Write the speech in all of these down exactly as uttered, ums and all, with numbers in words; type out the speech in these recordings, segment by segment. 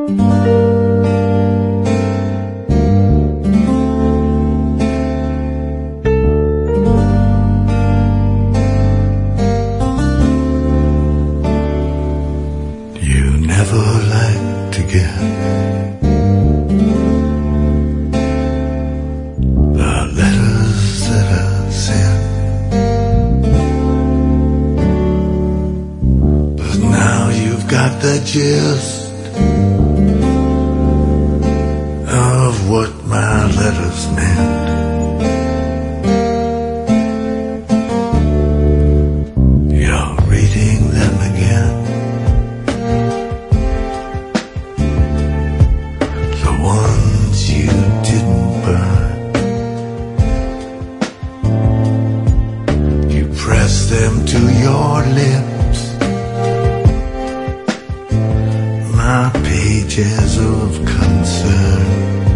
The gist of what my letters meant. You're reading them again, the ones you didn't burn. You press them to your lips, my pages of concern.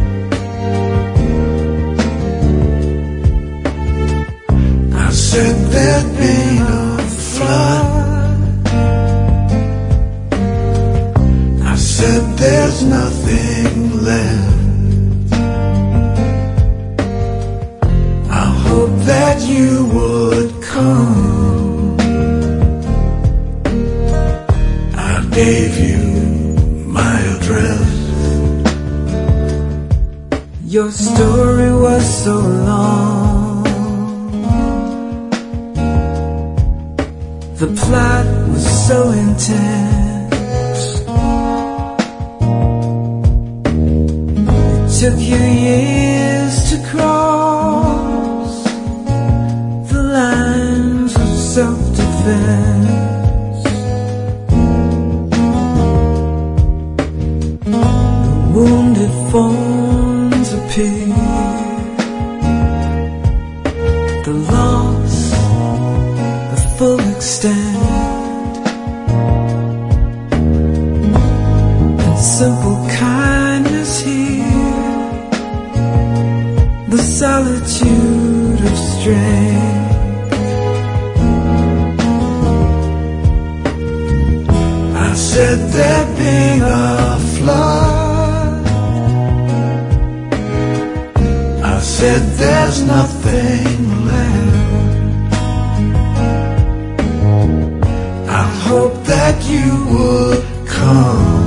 I said there'd been a flood. I said there's nothing left. I hope that you would come. I gave you my address. Your story was so long, the plot was so intense. It took you years to cross the lines of self-defense. Wounded forms appear, the loss, the full extent, and simple kindness here, the solitude of strength. I said there'd been a flood. I said there's nothing left. I hope that you would come.